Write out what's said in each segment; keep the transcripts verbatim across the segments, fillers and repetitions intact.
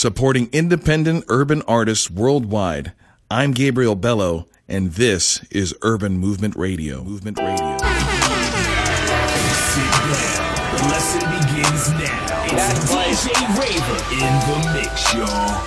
supporting independent urban artists worldwide. I'm Gabriel Bello, and this is Urban Movement Radio. Movement Radio. Sit down. The lesson begins now. It's D J Raver in the mix, y'all.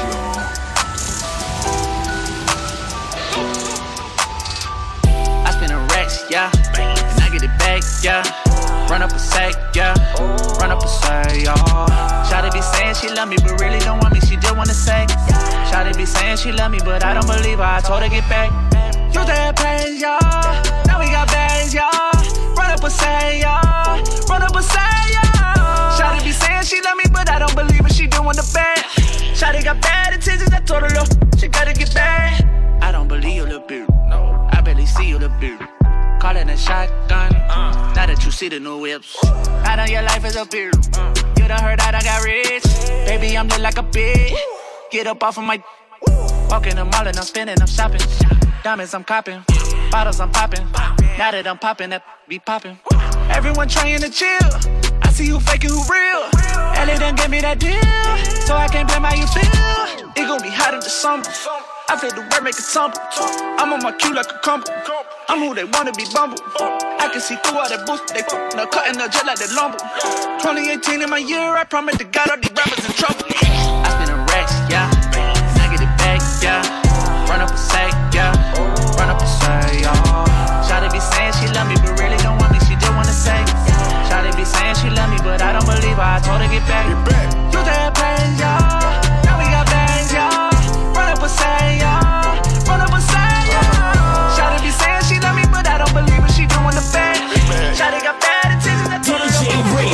I spin a racks, yeah, and I get it back, yeah. Run up a sack, yeah. Run up a sack, yeah. Shawty be saying she love me, but really don't want me. She just wanna say. Shawty be saying she love me, but I don't believe her. I told her get back. You that pain, yeah. Now we got bags, yeah. Run up a sack, yeah. Run up a sack, yeah. Shawty be saying she love me, but I don't believe her. She doing the bad. Shawty got bad intentions. I told her look, she gotta get back. I don't believe you, little bitch. No, I barely see you, little bitch. Callin' a shotgun, uh, now that you see the new whips. I know your life is a beer. Uh, you done heard that I got rich. Baby, I'm lit like a bitch. Get up off of my. Walk in the mall and I'm spending, I'm shopping. Diamonds I'm copping, bottles I'm popping. Now that I'm popping, that be popping. Everyone trying to chill. I see who fake and who real. Ellie done gave me that deal, so I can't blame how you feel. It gon' be hot in the summer. I feel the word make it tumble. I'm on my cue like a crumble. I'm who they wanna be bumble. I can see through all that boost. They no cutting the jet like they lumber. twenty eighteen in my year, I promise to God all these rappers in trouble. I spin a racks, yeah. And I get it back, yeah. Run up a sack, yeah. Run up a sack, yeah. Shawty be saying she love me, but really don't want me. She just wanna say. Shawty be saying she love me, but I don't believe her. I told her get back. Get back. You that pain, yeah. Now we got bangs, yeah. Run up a sack, yeah. Run up a sack, yeah. Shawty be saying she love me, but I don't believe her. She doing the bad. Shawty got bad intentions. I told her D J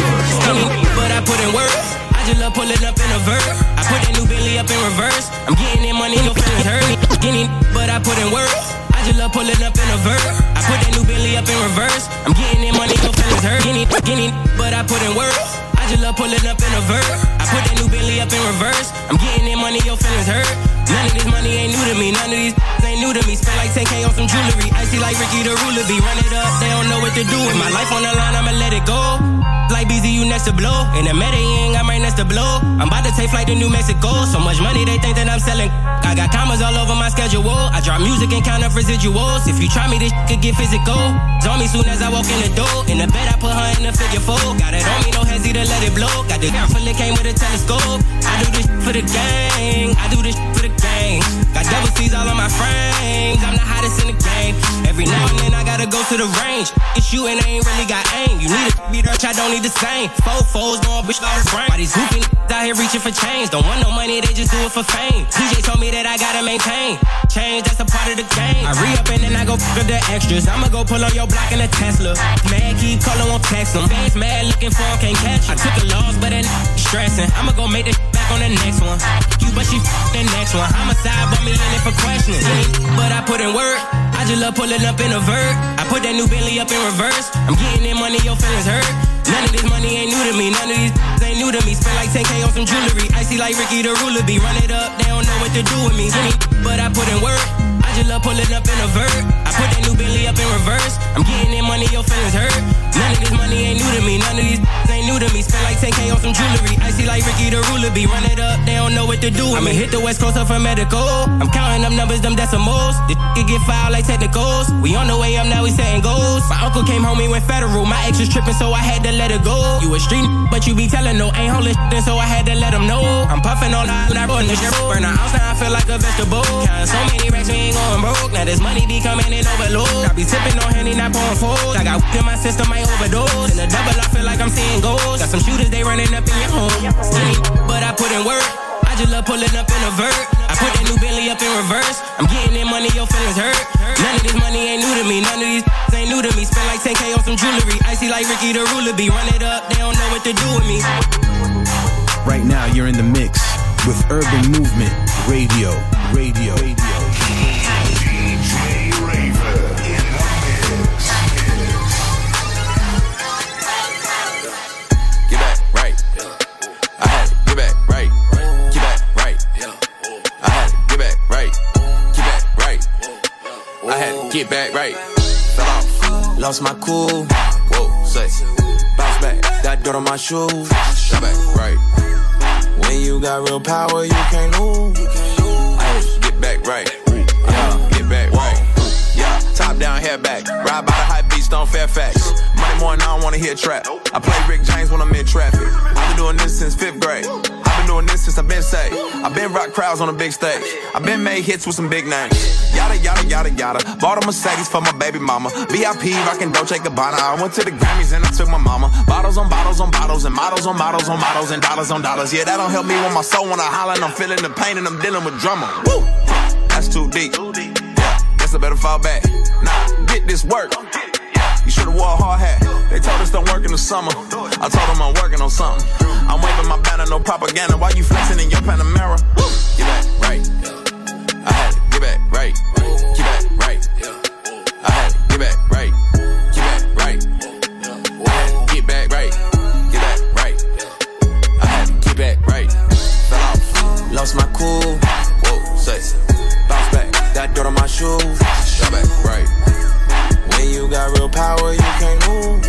Raver, but I put in work. I just love pulling up in a vert. I put that new Bentley up in reverse. I'm getting in money, no feelings hurt. Getting, but I put in work. I just love pulling up in a vert. I put that new Bentley up in reverse. I'm getting in money, no feelings hurt. Getting, getting, but I put in work. I just love pulling up in a vert. I put that new Bentley up in reverse. I'm getting in money, your feelings hurt. None of this money ain't new to me. None of these ain't new to me. Spend like ten K on some jewelry. Icy like Ricky the Ruler be. Run it up, they don't know what to do with my life on the line. I'ma let it go. Like B Z, you next to blow. In the Medellin, I'm right next to blow. I'm about to take flight to New Mexico. So much money, they think that I'm selling. I got commas all over my schedule. I drop music and count up residuals. If you try me, this could get physical. It's on me soon as I walk in the door. In the bed, I put her in the figure four. Got it on me, no hezzy to let it blow. Got the gun full of came with a telescope. I do this for the gang. I do this for the gang. Got double C's all on my frames. I'm the hottest in the game. Every now and then I gotta go to the range. It's you and I ain't really got aim. You need a beat up, I don't need the same. Four foes going bitch out the frame. Why these hooping out here reaching for change? Don't want no money, they just do it for fame. T J told me that I gotta maintain change, that's a part of the game. I re-up and then I go f*** with the extras. I'ma go pull on your block in a Tesla. Mad keep calling, won't text them. Fans mad looking for him, can't catch him. I took a loss, but that stressing. I'ma go make this back on the next one. You but she f*** the next one. Homicide, but me in it for questioning. But I put in work. I just love pulling up in a vert. I put that new Bentley up in reverse. I'm getting in money, your feelings hurt. None of this money ain't new to me. None of these ain't new to me. Spend like ten K on some jewelry. Icy like Ricky the Ruler be. Run it up, they don't know what to do with me. But I put in work. I just love pulling up in a vert. I put that new Bentley up in reverse. I'm getting in money, your feelings hurt. None of this money ain't new to me. None of these ain't new to me. Spend like ten K on some jewelry. Icy like Ricky the Ruler be. Run it up, they don't know what to do with me. I'ma hit the West Coast up for medical. I'm counting up numbers, them decimals. This could get filed like technicals. We on the way up, now we setting goals. My uncle came home, he went federal. My ex was tripping, so I had to let it go. You a street, but you be telling no, ain't holding shit, so I had to let him know. I'm puffing on that, I run the shit. Burn the house, now I feel like a vegetable. Counting so many racks, we ain't going broke. Now this money be coming in overload. I be sipping on Henny, not pouring fold. I got w- in my system, I overdose. In the double, I feel like I'm seeing ghosts. Got some shooters, they running up in your home. Skinny, but I put in work. I just love pulling up in a vert. I put that new Bentley up in reverse. I'm getting in money, your feelings hurt. None of this money ain't new to me. None of these ain't new to me. Spend like ten K on some jewelry. Icy like Ricky the Ruler be. Run it up, they don't know what to do with me. Right now, you're in the mix with Urban Movement Radio. Radio. Radio. D J Raver in the mix. Get back right. I had to get back right. Get back right. I had to get back right. Get back right. I had to get back right. Fell off. Lost my cool. Whoa, say. Bounce back. Got dirt on my shoes. Shot back right. We When you got real power, you can't lose. Ay, get back right. Yeah, get back right. Yeah, top down, hair back. Ride by the high beach, on Fairfax. Monday morning, I don't wanna hear trap. I play Rick James when I'm in traffic. I've been doing this since fifth grade. I've been doing this since I've been saved. I've been rock crowds on a big stage. I've been made hits with some big names. Yada, yada, yada, yada. Bought a Mercedes for my baby mama. V I P, rockin' Dolce Gabbana. I went to the Grammys and I took my mama. Bottles on bottles on bottles and models on models on models and dollars on dollars. Yeah, that don't help me when my soul when I holler and I'm feeling the pain and I'm dealing with drama. Woo! That's too deep. Yeah, guess I better fall back. Nah, get this work. You should've wore a hard hat. They told us don't work in the summer. I told them I'm working on something. I'm waving my banner, no propaganda. Why you flexing in your Panamera? Get back right. I had to get back right. Get back right. I had to get back right. Get back right. I had to get back right. Get back right. I had to get back right. Fell off. Lost my cool. Whoa, say. Bounce back. Got dirt on my shoes. Got back right. When you got real power, you can't lose.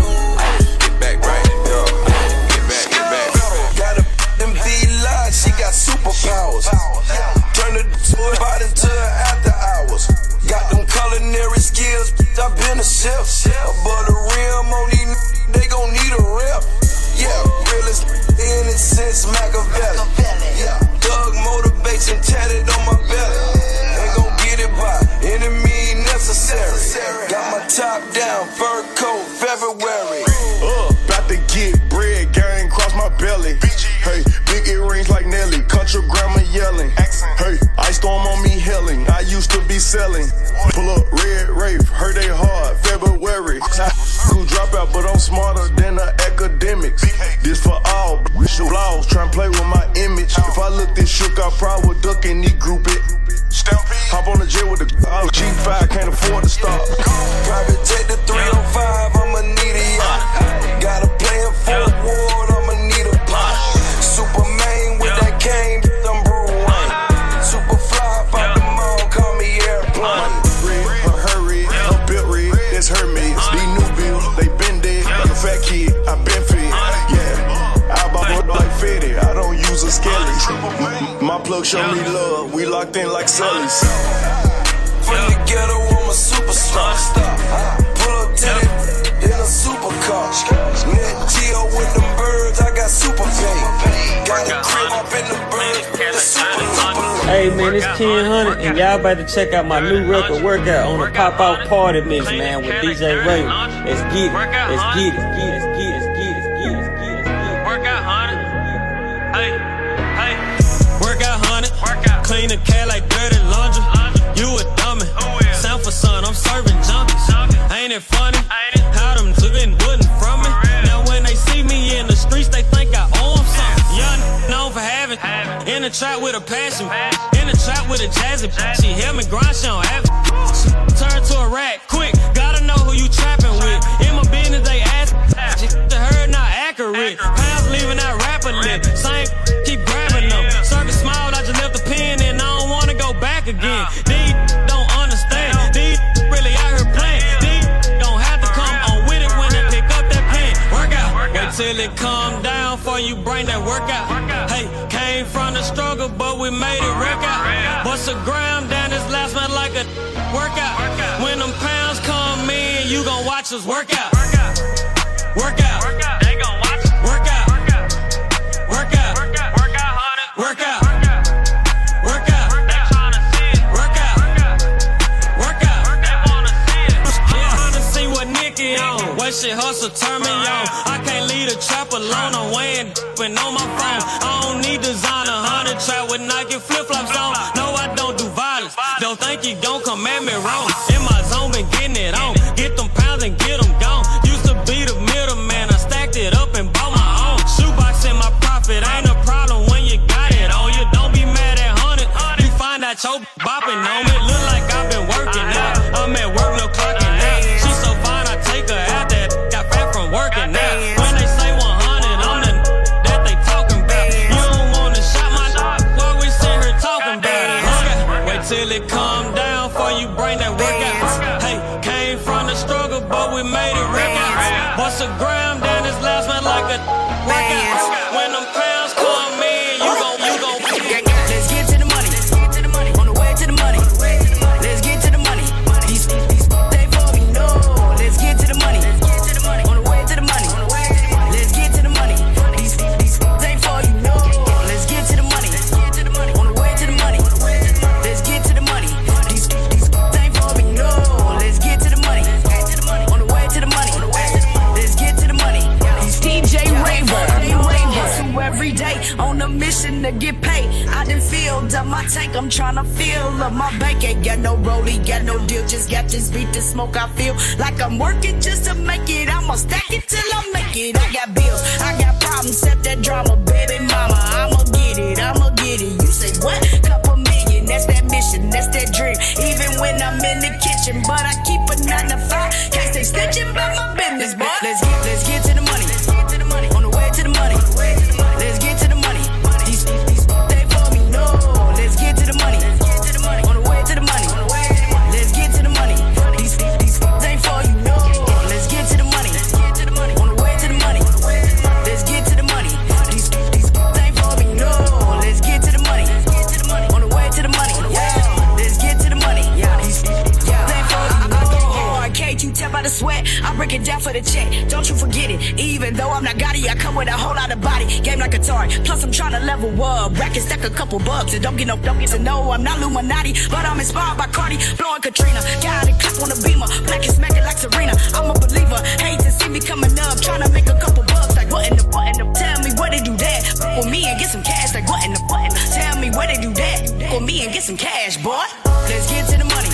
Get back right. Get back, get back. Got a them V-Line, she got superpowers. Turn the spot into after hours. Got them culinary skills, I've been a chef. Above the rim on these, they gon' need a rep. Yeah, realest in it since Machiavelli. Yeah, Doug motivation tatted on my belly. Ain't gon' get it by any means necessary. Got my top down, fur coat, February. Uh, about to get bread, gang cross my belly. Hey, big earrings like Nelly, country grandma yelling. Hey, ice storm on me helling, I used to be selling. Pull up red Wraith, heard they hard, February. Who drop out, but I'm smarter than the academics. This for all, flaws, tryna play with my image. If I looked this shook, I probably would duck and knee group it. Hop on the jet with the G five, can't afford to stop. Private jet the three oh five, I'ma need a yacht. Got a plan for a ward, I'ma need a pot. Superman with that cane, I'm Bruce Wayne. Super fly, pop the mall, call me airplane. Her hurry, her built red, that's her mix. These new bills, they been dead, like a fat kid, I been fed. Yeah, I bought like Fetty, I don't use a skelly. My plug show me love, we locked in like Sully's. From the ghetto, I'm a superstar. Pull up to it in a supercar. Net Geo with them birds, I got super pay. Got a crib up in the birds, the super super. Hey man, it's Ken Hunter, and y'all about to check out my new record Workout on the Pop Out Party Mix, man, with D J Ray. Let's get it, let's get it, get it, get it, get it, get it, get it. Workout, honey. Hey, hey. Workout, honey. Clean the cat like dirty laundry. You a dummy. Sound for son, I'm serving junkies. Ain't it funny? How them took wooden from me. Now when they see me in the streets, they think I owe them something. Young known for having. In the trap with a passion. In the trap with a jazzy. She help me grind, she don't have it. She turn to a rat quick. Gotta know who you trapping with. In my business, they ask. She to her not accurate. Pounds leaving that rapper lip. Same keep grabbing them. Circle smile, I just left the pen and I don't wanna go back again. These don't understand. These really out here playing. These don't have to come on with it when they pick up that pen. Work out. Wait till it calm down before you bring that workout. Hey, came from the struggle, but we made it work out. Bust a gram down this last man like a workout. When them pounds come in, you gon' watch us work out. Work out. They gon' watch us work out. Work out. Work out, honey. Work out. Work out. They tryna see it. Work out. Work out. They wanna see it. I'm tryna see what Nicky on. What shit hustle turn me on. I can't leave the trap alone. I'm weighing and on my phone. I don't need designer. Hundred trap with Nike flip flops on. No, I don't do violence. Don't think you gon' come at me wrong. In my zone, been getting it on. Get them pounds and get them gone. Used to be the middleman. I stacked it up and bought my own. Shoebox in my profit. Ain't a problem when you got it on you. Don't be mad at hundred. You find out your bopping on me. Look like I've been working out. I'm at work, no clocking out. She so fine, I take her out there. Got fat from working out. When they say one hundred, I'm the that they talking about. You don't wanna shot my dog. What we sit here talking about it. Okay. Wait till it calm down before you bring that workout. Hey, came from the struggle, but we made it work out. Bust a gram down this last man like a workout. When them pounds come in, get paid. I done filled up my tank, I'm tryna fill up my bank. Ain't got no rollie, got no deal, just got this beat to smoke. I feel like I'm working just to make it. I'ma stack it till I make it. I got bills, I got problems, set that drama, baby mama. I'ma get it, I'ma get it. You say what? Couple million, that's that mission, that's that dream. Even when I'm in the kitchen, but I keep a nine to five. Can't stay snitching about my business, boy. Let's get, let's get to the money. Let's get to the money. On the way to the money. Let's get to the money. These, these, they for me, no. Let's get to the money. On the way to the money. Let's get to the money. These, these, they for you, no. Let's get to the money. On the way to the money. Let's get to the money. These, these, they for me, no. Let's get to the money. On the way to the money. Yeah. Let's get to the money. These, yeah. They for you, no. I go hard, can't you tell by the sweat? I break it down for the check. Don't you forget it. Even though I'm not Gotti, I come with a whole lot of body. Game like a Atari. Plus I'm trying to level up. Rack and stack a couple bucks. And don't get no, don't get to know I'm not Illuminati, but I'm inspired by Cardi. Blowing Katrina. Got it clap on the beamer. Black and smack it like Serena. I'm a believer. Hate to see me coming up. Trying to make a couple bucks. Like what in the what in the tell me where they do that. With me and get some cash. Like what in the what in the tell me where they do that. With me and get some cash, boy. Let's get to the money.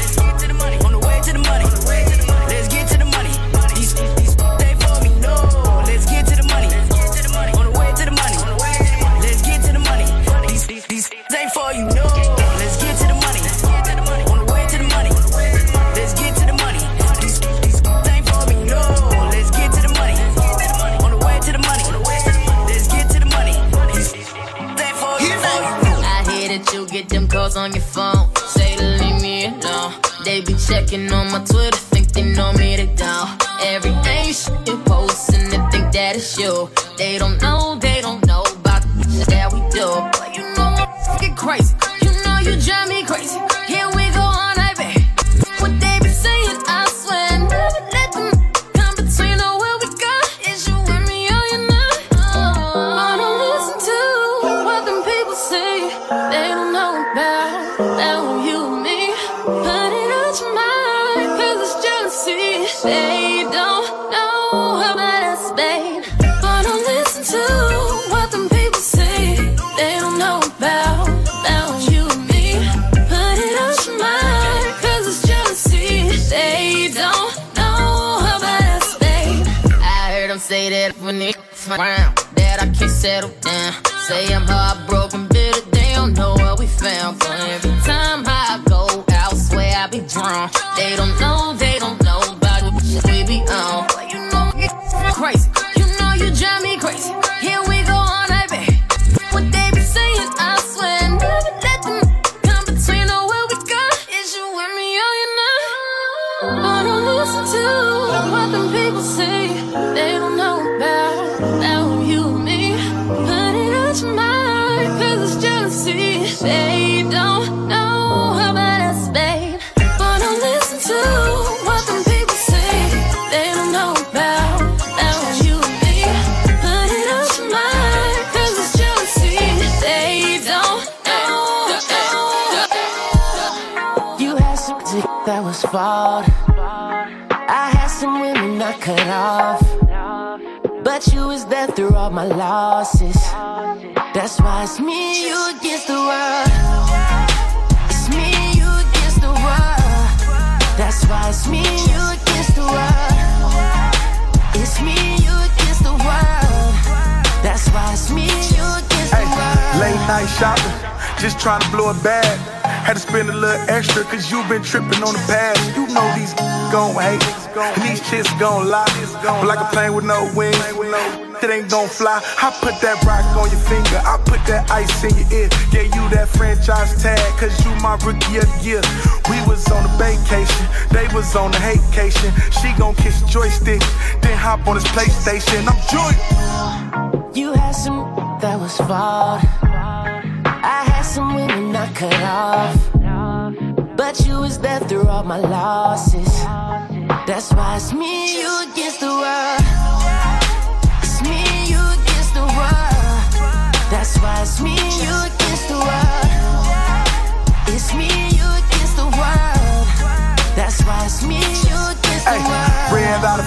On the way to the money. Let's get to the money. These, these, they for me, no. Let's get to the money. On the way to the money. Let's get to the money. These, these, these, they for you, no. Let's get to the money. On the way to the money. Let's get to the money. These, these, they for me, no. Let's get to the money. On the way to the money. Let's get to the money. These, they for you, no. I hear that you get them calls on your phone. Say to leave me alone. They be checking on my Twitter, think they know me, they don't. Every day you shit you post and they think that it's you. They don't know, they don't know about the shit that we do. But you know I'm fucking crazy. You know you drive me crazy. Here we go all night, babe. What they be saying, I swear, never let them come between. Oh, where we go, is you with me or you not? Oh, I don't listen to what them people say. They don't know about that when you and me. Put it out your mind, cause it's jealousy. They don't know about us, babe. But don't listen to what them people say. They don't know about that when you and me. Put it out your mind, cause it's jealousy. They don't know about us, babe. I heard them say that when they around, that I can't settle down. Say I'm heartbroken, bitter, they don't know what we found. But every time I go out, swear I be drunk. They don't know, they don't know about the shit we be on. But you know I get crazy. You know you drive me crazy. Here we go all night, babe. What they be saying, I swear, never let them come between. Oh, where we go, is you with me or you not? But don't listen to what them people say. They don't know about that when you and me. Put it out your mind, cause it's jealousy. They don't know about us, babe. But don't listen to what them people say. They don't know about that when you and me. Put it out your mind, cause it's jealousy. They don't know. You had some dick that was flawed. I had some women I cut off. But you was there through all my losses. That's why it's me, you against the world. It's me, you against the world. That's why it's me, you against the world. It's me, you against the world. That's why it's me, you against the world. Late night shopping, just trying to blow a bag. Had to spend a little extra, cause you been tripping on the past. You know these gon' hate, and these chicks gon' lie. But like a plane with no wings, it ain't gon' fly. I put that rock on your finger, I put that ice in your ear. Gave you that franchise tag, cause you my rookie of the year. We was on a vacation, they was on a vacation. She gon' kiss the joystick, then hop on his PlayStation. I'm joyous. You had some that was flawed. I had some women I cut off. But you was there through all my losses. That's why it's me, you against the world. It's me, you against the world. That's why it's me, you against the world. It's me, you against the world. That's why it's me, you against the world. Ran out of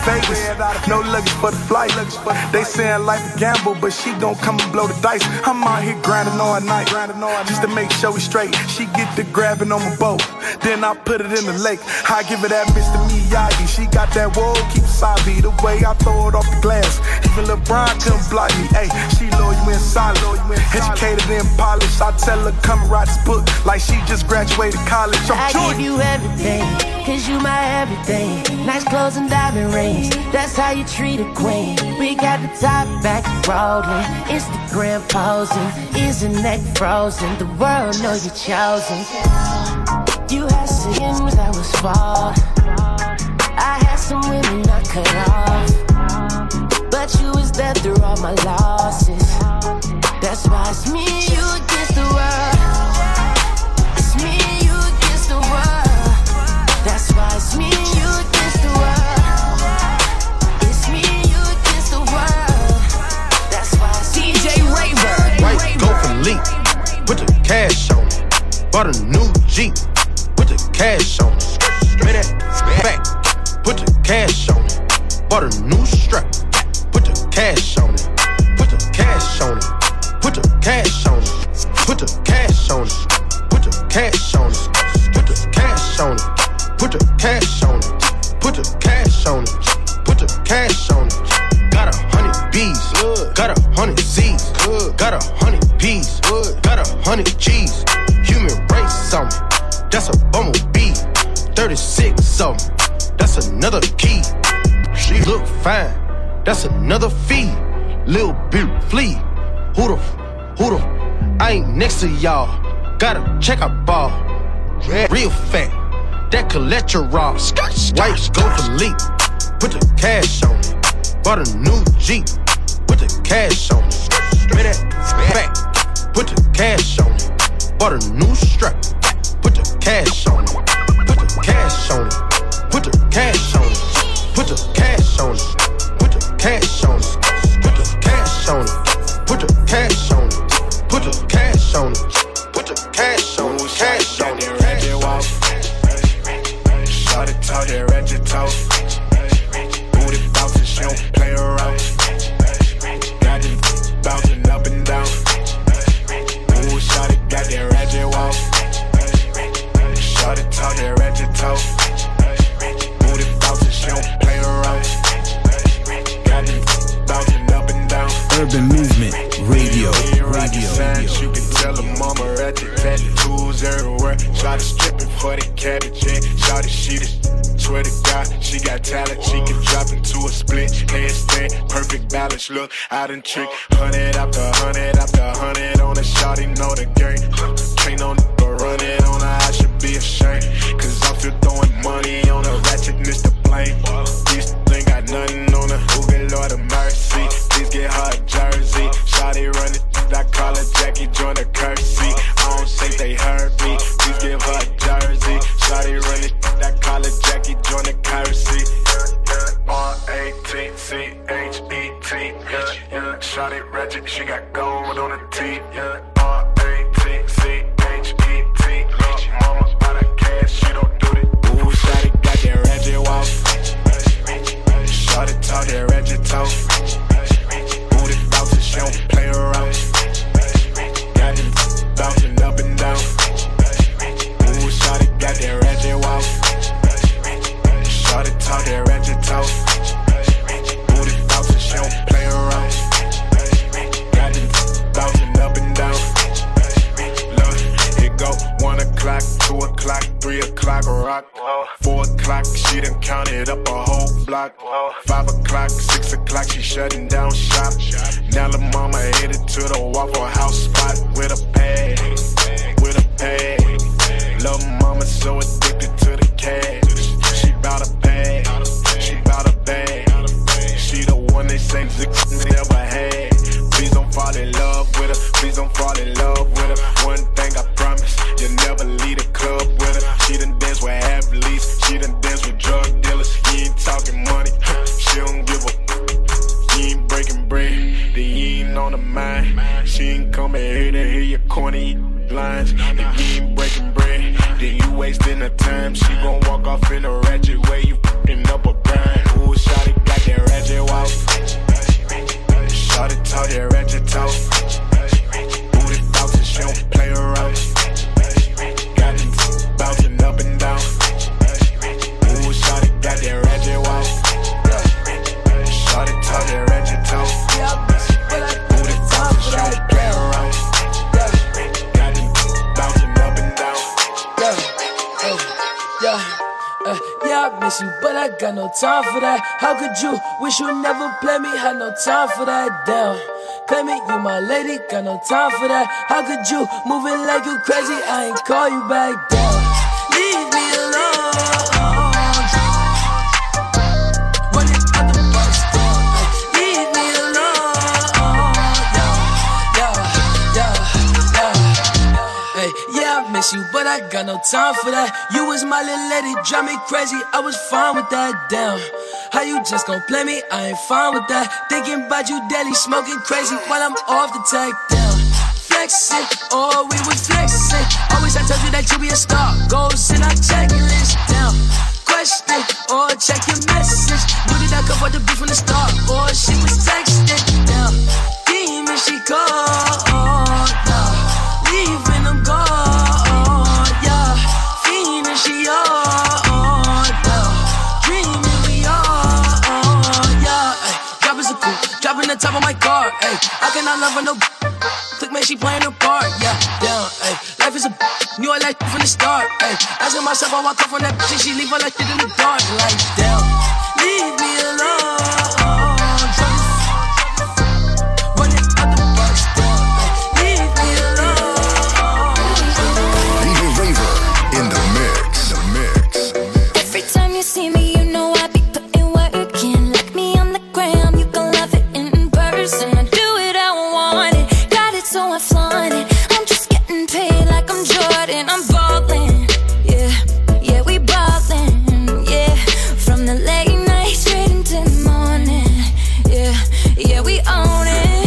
Vegas. No luggage for the flight. They saying life a gamble, but she gon' come and blow the dice. I'm out here grinding all night, just to make sure we straight. She get the grabbing on my boat, then I put it in the lake. I give her that Mister Miyagi. She got that whoa, keep Sabi. The way I throw it off the glass, even LeBron couldn't block me. Hey, she low, you in solid, educated and polished. I tell her come write this book like she just graduated college. I'm I give you everything, cause you my everything. Nice clothes and diamond rings, that's how you treat a queen. We got the top back rolling, Instagram posing, is a neck frozen. The world know you're chosen. You had sins that was flawed, I had some women I cut off, but you was there through all my losses. That's why it's me, you against the world. It's me, you against the world. That's why it's me, you against the world. It's me, you against the world. That's why it's D J Raver. White go for leak, put the cash on it. Bought a new Jeep, put the cash on it. Spray that back, put the cash on it. Bought a new strap, put the cash on it. Put the cash on it. Put the cash on it. Put the cash on it. Put the cash on it. Put the cash on it. Put the cash on it. Put the cash on it. Put the cash on it. Got a hundred B's. Got a hundred Z's. Got a hundred P's. Got a hundred G's. Human race on me. That's a bumblebee. thirty-six of them. That's another key. She look fine. That's another fee. Lil' bit flea. Who the, who the, I ain't next to y'all. Gotta check out ball. Real fat, that cholesterol. White go for leak, put the cash on it. Bought a new Jeep, put the cash on it. Spray that back, put the cash on it. Bought a new strap, put the cash on it. Put the cash on it. Put the cash on it. Put the cash on it. Put the cash on it. Put the cash on it. Put the cash on it. Put the cash on it. Put the cash on it. Cash on it. Ratchet walk. Shawty talk that ratchet talk. Booty bouncing, she don't play around. Got them bouncing up and down. Ooh, shawty got that ratchet walk. Shawty talk that ratchet talk. Booty bouncing, she don't play around. Got them bouncing up and down. Urban Movement Radio. Radio. Signs, you can tell her mama ratchet tattoos everywhere. Shawty stripping for the cabbage, yeah. Shawty she the swear to God, she got talent. She can drop into a split, handstand, perfect balance. Look, I done trick, hundred after hundred after hundred on the shawty, know the game. Can't no nigga run it on her, I should be ashamed. Cause I'm still throwing money on her, ratchetness to blame. This thing got nothing on her, who get Lord of mercy. Please get her a jersey. Shawty run it, I call her Jackie, join the curtsy. I don't think they heard me, please give her a jersey. Shawty run it, I call her Jackie, join the curtsy. R A T C H E T, yeah, yeah. Shawty ratchet, she got gold on her teeth, yeah. R A T C H E T, look, mama out of cash, she don't do it. Ooh, shawty got that ratchet walk. Shawty talk that ratchet talk. Booty bouncing, she don't play around. Got them bouncing up and down. Ooh, shawty got that ratchet walk. Shawty talk that ratchet talk. Booty bouncing, she don't play around. Got them bouncing up and down. Look, it go one o'clock, two o'clock, three o'clock, rock. Four o'clock, she done counted up a whole block. Five o'clock, six o'clock, she shutting down shop. Now the mama headed to the Waffle House spot with a bag, with a bag. Lil' mama so addicted to the cash. She bout a bag, she bout a bag. She the one they say niggas never had. Please don't fall in love with her, please don't fall in love with her. One thing I promise, you'll never leave the club with her. She done dance with athletes, she done dance with drug dealers. You ain't talking money, she don't give a. You ain't breaking bread, then you ain't on the mind. She ain't coming here to hear your corny lines. If you ain't breaking bread, then you wasting her time. She gon' walk off in a ratchet way, you f***ing up a grind. Ooh, shawty got that ratchet walk. Shawty talk that ratchet talk. Booty bouncing, she don't play around. Got them bouncing up and down. Ooh, shawty got that ratchet walk. Shawty talk that ratchet talk. Booty bouncing, she don't play around. Got them bouncing up and down. Yeah, uh, yeah, I miss you, but I got no time for that. How could you wish you never play me? Had no time for that. Damn, claim it, you my lady, got no time for that. How could you moving like you crazy? I ain't call you back. Damn, leave me alone. Running out the bus down, leave me alone. Yeah, yeah, yeah, yeah. Hey, yeah, I miss you, but I got no time for that. You was my little lady, drive me crazy. I was fine with that. Damn, how you just gon' play me? I ain't fine with that. Thinking about you daily, smoking crazy while I'm off the tag. Down, flexing, oh we was flexing. Always I told you that you be a star. Goals in our checklist. Down, question, or check your message. Knew that I could afford the beef from the start, or she was texting. Down, demon she called. Down, leaving them gone. Yeah, fiending she all down. Dreaming we all, yeah. Ay, dropping some cool, dropping the top of my car. Ay, I cannot love her no. Click man, she playing her part. Yeah, down. Ay, life is a. Knew I like from the start. Ay, asking myself, I walk up from that bitch and she leave her like shit in the dark. Like down, leave me alone. Running out the bus down. Leave me alone. D J Raver in the mix. The mix. Every time you see me, you know I be putting work in. Like me on the gram, you gon' love it in person. I do it how I want it, got it so I flaunt it. I'm just getting paid like I'm Jordan. I'm ballin', yeah, yeah we ballin', yeah. From the late night straight into the morning, yeah, yeah we own it.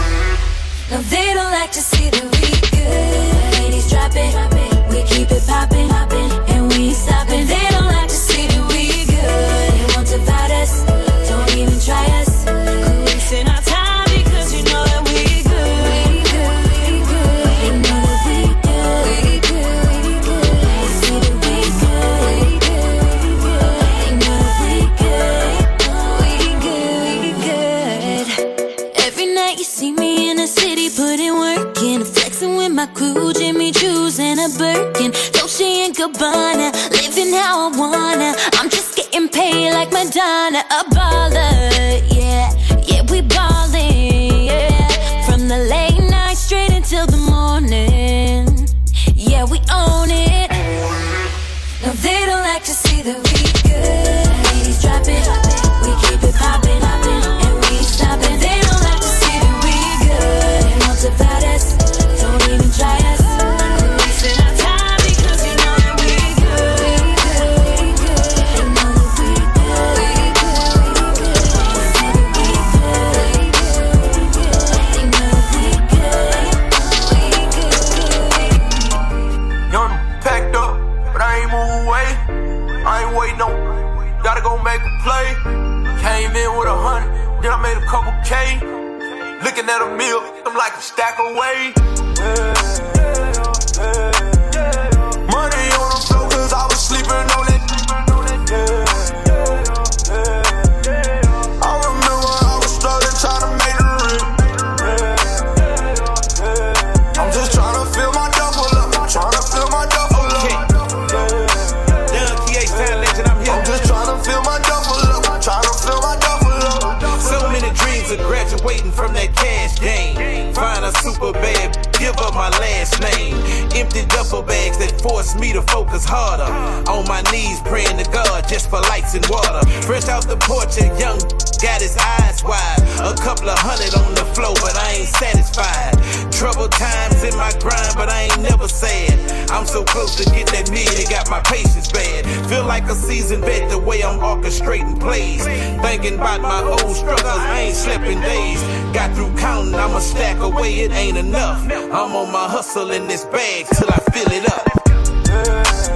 No, they don't like to see that we good. Ladies drop it, we keep it poppin', and we ain't stoppin'. They don't like to see that we good. They want to fight us, don't even try us. Wasting our time because you know that we good. We good, we good. They know that we good. We good, we good. They see that we good. We good, we good. They know that we good. We good, we good. Every night you see me in the city putting work in, flexing with my crew, Jimmy Choo's and a Birkin, Dolce and Gabbana, living how I wanna. I'm just getting paid like Madonna, a baller, yeah, yeah we ballin', yeah. From the late night straight until the morning, yeah we own it. No, they don't like to see that we good. Ladies drop it, we keep it poppin', and we ain't stoppin'. They don't like to see that we good. They want to fight us, don't even try us. Wasting our time because you know that we good. We good, we good. They know that we good. We good, we good. They see that we good. We good, we good. They know that we good. We good, we good. Young packed up, but I ain't move away. I ain't waiting no. Gotta go make a play. Came in with a hundred, then I made a couple K. Looking at a meal, I'm like a stack away. Money on the floor, cause I was sleeping on that. I remember I was struggling, trying to make the rent. I'm just trying to fill my duffel up. I'm trying to fill my duffel up. Young T H Town legend, I'm here. I'm just trying to fill my duffel up. I'm trying to fill my duffel up. So many dreams of graduating from that cash game. Find a super bad, give up my last name. Empty duffel bags that force me to focus harder. On my knees praying to God just for lights and water. Fresh out the porch, a young got his eyes wide. A couple of hundred on the floor, but I ain't satisfied. Trouble times in my grind, but I ain't never sad. I'm so close to get that million, got my patience bad. Feel like a seasoned vet the way I'm orchestrating plays. Thinking about my old struggles, I ain't slept in days. Got through counting, I'ma stack away, it ain't enough. I'm on my hustle in this bag till I fill it up.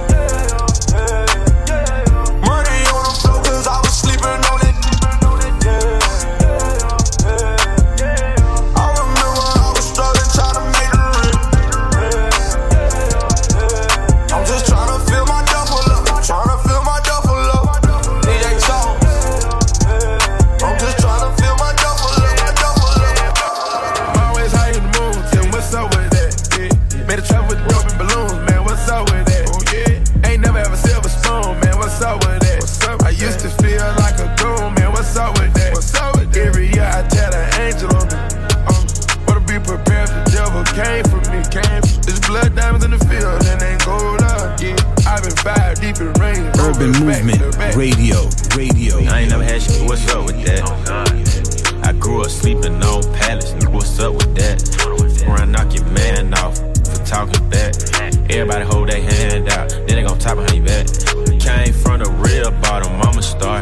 dope and balloons, man, what's up with that? Oh, yeah. Ain't never have a silver spoon, man, what's up with that? What's up with I used that? to feel like a goon, man, what's up with that? What's up with that? Every year I tell an angel on me. Um, Better be prepared, the devil came for me. Came for There's blood diamonds in the field and ain't gold up. Yeah, I've been fired deep in rain. Urban Movement Radio, radio. I ain't never had shit, what's up with that? I grew up sleeping on pallets, what's up with that? Run, knock your man off for talking back. Everybody hold their hand out, then they gon' top behind your back. Came from the real bottom, I'ma start.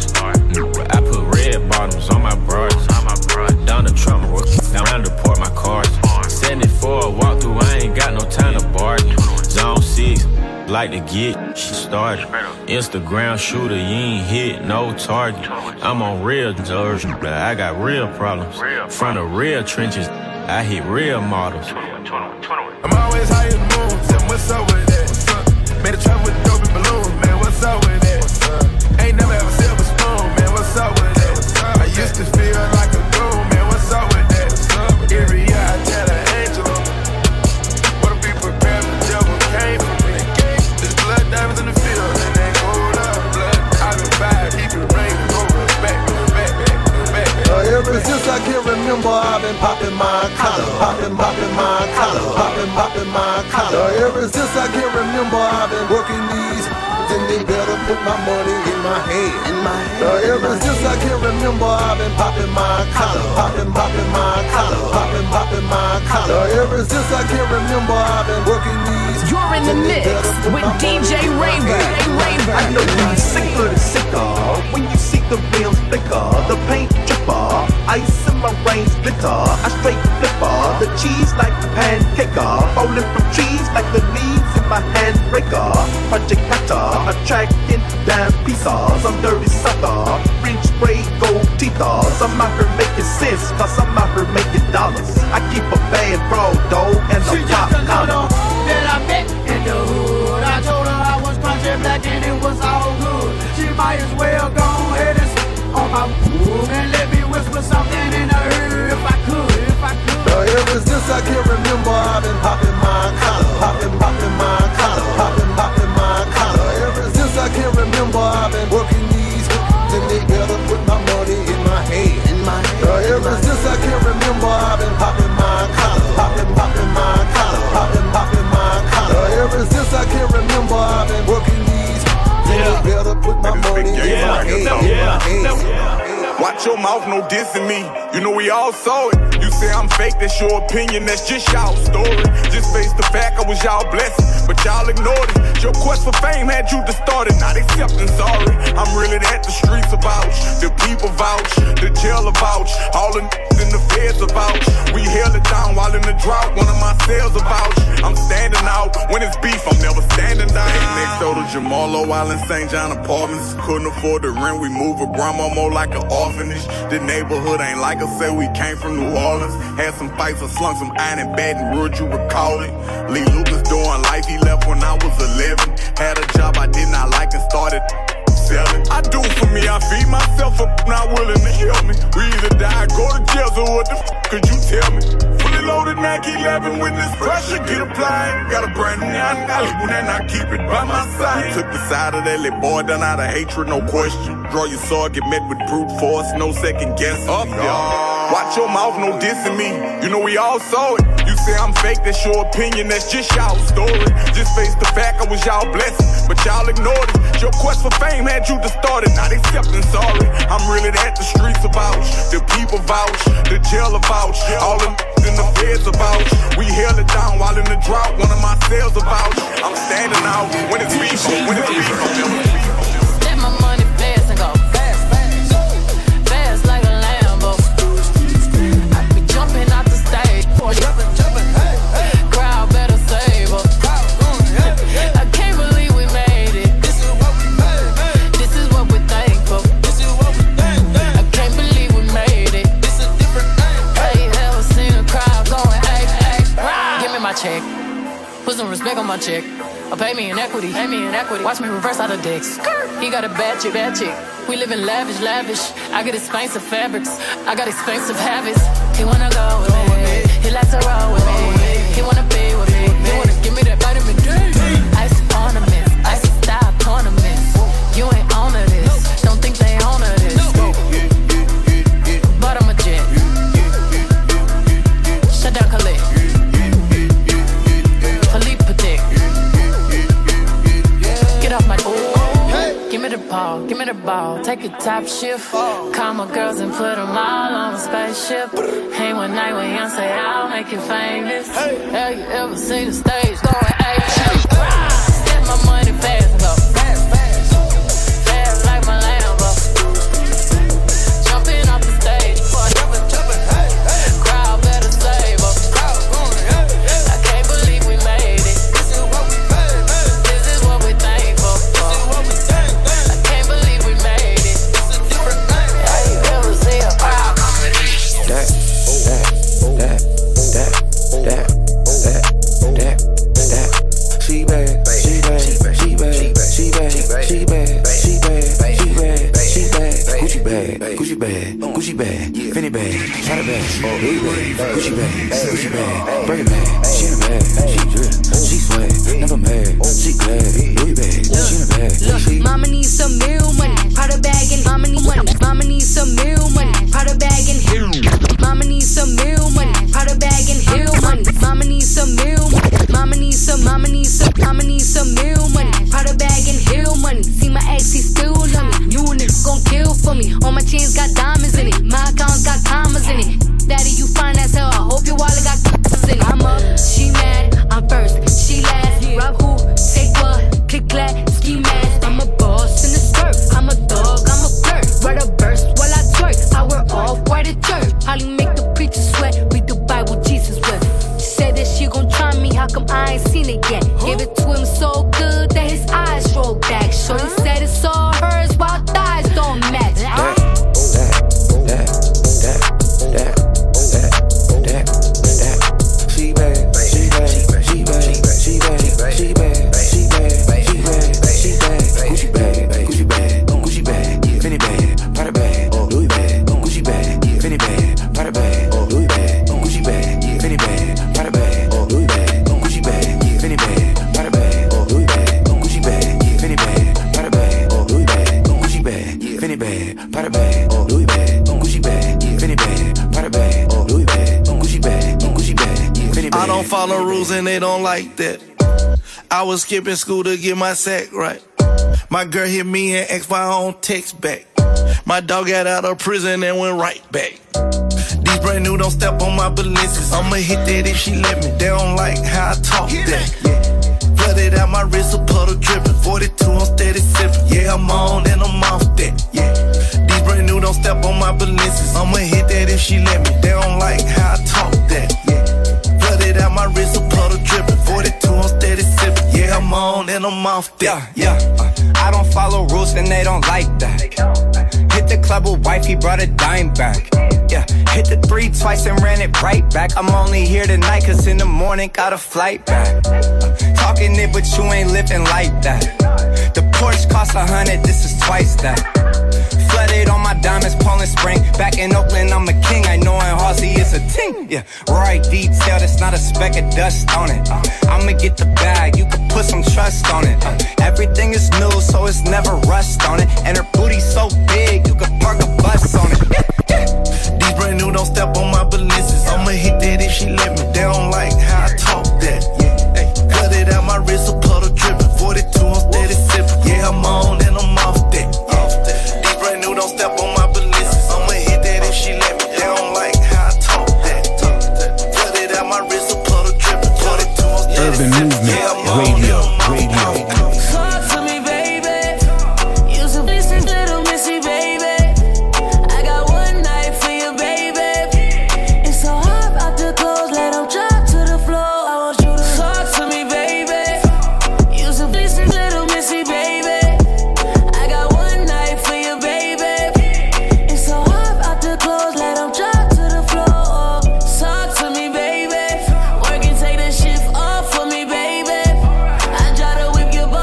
I put red bottoms on my bras. Down the Trump, down to port my cars. seventy-four walkthrough, I ain't got no time to bargain. Zone six, like to get shit started. Instagram shooter, you ain't hit no target. I'm on real drugs, I got real problems. Front of real trenches, I hit real models. I'm always high in the moon, tell me what's up with that? Made a travel with dope and balloons, man, what's up with that? Ain't never have a silver spoon, man, what's up with that? I used to feel like a goon, man, what's up with that? Every year I tell an angel on me. Better be prepared, the devil came for me. There's blood diamonds in the field, and they ain't gold up. Blood, I've been fired, deep in rain, over back, back, back, back. Uh, ever since I can remember, I've been popping my collar, popping, popping my collar, popping, popping my collar. Uh, ever since I can remember, I've been working these. Then they better put my money in my hand. In my hand. Uh, ever since I can remember, I've been popping my collar, popping, popping my collar, popping, popping my collar. Uh, ever since I can remember, I've been working these. You're in the mix with D J Raver. I know when you sicker the sicker, when you see the rims thicker, the paint dripper, ice in my rains glitter, I straight flipper, the cheese like a pancaker, falling from trees like the leaves in my handbreaker, project cutter, attracting damn pieces, I'm dirty sucker, ring spray gold teethers, I'm out here making sense, cause I'm out here making dollars, I keep a bad bro though, and a pop collar. That I met in the hood. I told her I was country black and it was all good. She might as well go ahead and sit on my wood and let me whisper something in her ear if I could, if I could. Uh, ever since I can remember, I've been popping my collar, popping, popping my collar, popping, popping my collar. Uh, ever since I can remember, I've been working these. Then they better put my money in my hand. In my hand. Uh, ever since I can remember, I've been popping my collar, popping, popping my collar, popping, popping my collar. Uh, ever since I can remember, I've been working these. Then they better put my money in my hand. In my hand. Watch your mouth, no dissing me. You know we all saw it. You say I'm fake, that's your opinion, that's just y'all story. Just face the fact I was y'all blessing, but y'all ignored it. Your quest for fame had you distorted, not accepting sorry. I'm really that, the streets are vouch, the people vouch, the jail are vouch, all the n***s in the feds are vouch. We held it down while in the drought, one of my sales are vouch. I'm standing out, when it's beef, I'm never standing down. Next door to Jamalo, while in Saint John Apartments. Couldn't afford the rent, we moved with grandma more like an orphanage. The neighborhood ain't like I said, we came from New Orleans. Had some fights, I slung some iron in Baton Rouge, you recall it. Lee Lucas doing life, he left when I was eleven. Had a job I did not like and started selling. I do for me, I feed myself up, not willing to help me. We either die, go to jail, so what the f*** could you tell me? Fully loaded Mac eleven with this pressure, get applied. Got a brand new alley, and I keep it by my side. Took the side of that little boy done out of hatred, no question. Draw your sword, get met with brute force, no second guessing. Up, y'all. Watch your mouth, no dissing me. You know we all saw it. You say I'm fake, that's your opinion, that's just y'all story. Just face the fact I was y'all blessing, but y'all ignored it. Your quest for fame had you distorted, not accepting sorry. I'm really that, the streets are vouch, the people vouch, the jail are vouch, all the n***s in the feds are vouch. We held it down while in the drought, one of my sales are vouch. I'm standing out when it's beef, when it's beef, I'm never beef. Let my money fast and go fast, fast, fast like a Lambo. I be jumping out the stage, jumping, jumping, hey, hey. Crowd better save us. I can't believe we made it. This is what we made. This is what we're thankful. This is what we think. I can't believe we made it. This is different. Hey, ever seen a crowd going, hey, hey, give me my check. Put some respect on my check. Or pay me in equity, pay me in equity. Watch me reverse out of dicks. He got a bad chick, bad chick. We live in lavish, lavish. I get expensive fabrics. I got expensive habits. He wanna go with me. He likes to roll with me. He wanna be with me. You wanna give me that vitamin D? Ice ornaments, ice style tournaments. You ain't on to this, don't think they on to this. But I'm a jet. Shut down Khalid. Philippe Patek. Get off my ooh. Give me the ball, give me the ball. Take a top shift. Call my girls and put them all on a spaceship. Hang one night with Beyonce, I'll make you famous. Have you ever seen the stage going eight? Step my money fast, though. Fast like my Lambo. Jumping off the stage. Crowd better save us. I can't believe we made it. This is what we This is what we thankful for. I can't believe we made it. Have you ever seen a crowd coming in? That, that, that, that, that, that, that, that. She bad, she bad, she bad, she bad, she bad, she bad, she bad, she bad. Gucci bag, Gucci bag, Gucci bag, Fendi bag, Prada bag, Louis bag, Gucci bag, Gucci bag, Birkin bag. She in a bag, she drip, she swag, never mad, she glad. Louis bag, she in a bag. Look, mama needs some meal money, Prada bag and mama need money. Mama needs some meal money, Prada bag and hill. Mama needs some meal money, Prada bag and hill money. Mama needs some meal money. Mama needs some, mama needs some, mama needs some meal money, Prada bag and hill money. See my ex, he still love me. You niggas gon' kill for me. All my chains got diamonds in it. My accounts got commas in it. Daddy, you fine as hell. I hope your wallet got commas in it. I'm up, she mad. I'm first, she last. Rob who, take what? Click clack, ski mask. I'm a boss in the skirt. I'm a dog, I'm a flirt. Write a verse while I twerk. I wear off white at church. Holly make the preacher sweat. Read the Bible, Jesus wept. She said that she gon' try me. How come I ain't seen it yet? Gave it to him so good that his eyes rolled back. Shorty said it's all hers while thighs don't match. That, that, that, that, that, that, that. She bad, she bad, she bad, she bad, she bad, she bad, she bad, she bad. Gucci bag, Gucci bag, Gucci bag, Fendi bag, Prada bag, Louis bag, Gucci bag, Fendi bag, Prada bag, Louis bag, Gucci bag, Fendi bag, Prada bag, Louis bag, Gucci bag, Fendi bag, Prada bag, Louis bag, Gucci bag, Fendi bag, Prada bag, Louis bag, Gucci bag, Fendi bag, Prada bag, Louis bag, Gucci bag, Fendi bag, Prada bag, Louis bag, Gucci bag, Gucci bag, Fendi bag. I don't follow rules and they don't like that. I was skipping school to get my sack right. My girl hit me and asked why I don't text back. My dog got out of prison and went right back. These brand new don't step on my Balenciagas. I'ma hit that if she let me. They don't like how I talk that. Yeah. Flooded out my wrist, a puddle dripping. forty-two, I'm steady sipping. Yeah, I'm on and I'm off that. Yeah. These brand new don't step on my Balenciagas. I'ma hit that if she let me. They don't like how I talk that. Yeah. Flooded out my wrist, a puddle dripping. forty-two, I'm steady sipping. Yeah, I'm on and I'm off that. Yeah, yeah. Uh, I don't follow rules and they don't like that. Hit the club with wife, he brought a dime back. Yeah, hit the three twice and ran it right back. I'm only here tonight cause in the morning got a flight back. Uh, talking it but you ain't living like that. The Porsche cost a hundred, this is twice that. Flooded on my diamonds, Poland Spring. Back in Oakland, I'm a king. I know in Halsey it's a ting. Yeah, right detail, that's not a speck of dust on it. Uh, I'ma get the bag, you can put some trust on it. Uh, everything is new, so it's never rust on it. And her booty's so big, you can park a bus on it. These brand new don't step on my Balenciagas. I'ma hit that if she let me. They don't like how I talk that. Yeah, cut it out my wrist, a puddle dripping. forty-two, I'm steady sipping. Yeah, I'm on and I'm off that. Yeah. These brand new don't step on my Balenciagas. I'ma hit that if she let me. They don't like how I talk that. Cut it out my wrist, a puddle dripping. forty-two, I'm steady Urban sipping. Movement Yeah, I'm on Radio, and I'm Radio. Talk to me, baby. You some decent little missy, baby. I got one night for you, baby. It's so hot out the clothes, let them drop to the floor. I want you to talk to me, baby. You some decent little missy, baby. I got one night for you, baby. It's so hot out the clothes, let them drop to the floor. Talk to me, baby. Work and take the shift off for me, baby. I try to whip your body.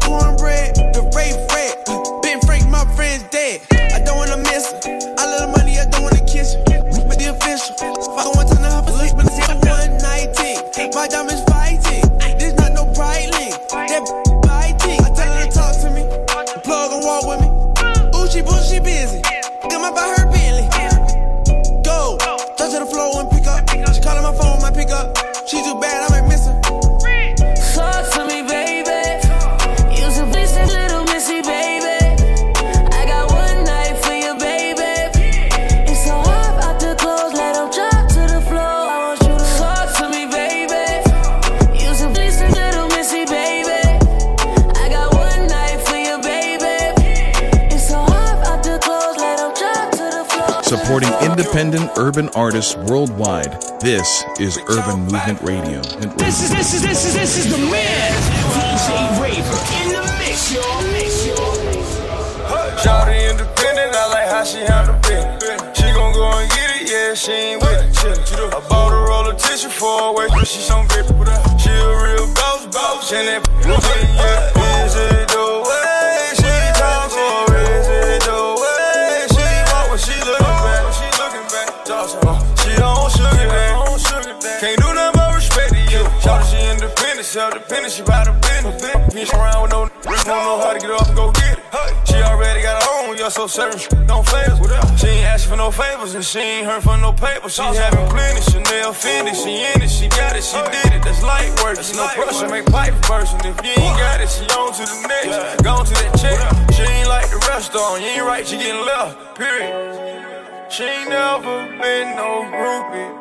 cornbread, the Ray Fred. Ben Frank, my friend's dead. I don't wanna miss her. I love the money, I don't wanna kiss her. But the official, fuck one time to hop asleep, but it's one nineteen. My diamonds fighting. There's not no bright link. That biting. I tell her to talk to me. Plug and walk with me. Ooh, she boo, she busy. Come up by her Bentley. Go, touch to the floor and pick up. She calling my phone, my pick up. She too bad, I might miss her. Talk to me, baby. You some decent little missy, baby. I got one night for you, baby. It's so hot out the clothes, let them drop to the floor. I want you to talk to me, baby. You some decent little missy, baby. I got one night for you, baby. It's so hot out the clothes, let them drop to the floor. Supporting independent urban artists worldwide. This is Urban Movement Radio. This is this is this is this is the man, D J Raver in the mix, y'all. Mix, y'all. Shawty independent, I like how she handle business. She gon' go and get it, yeah, she ain't with it. Chillin'. I bought a roll of tissue for her waist, but she some bitch. She a real boss, boss, and that routine, yeah. Is it the way she talk or is it the way she walk when she looking back? She looking back, uh, she on sugar that, can't do nothing but respect to you. Shawty, she independent, self-dependent, she bout to business. Bitch around with no don't know how to get up and go get it. She already got her own, you're so serious, don't fail. She ain't asking for no favors and she ain't hurt for no paper. She having plenty, Chanel Fendi, she in it, she got it, she did it. That's light work, there's no pressure, make pipe person. If you ain't got it, she on to the next, gone to that check. She ain't like the rest on, you ain't right, she getting left, period. She ain't never been no groupie.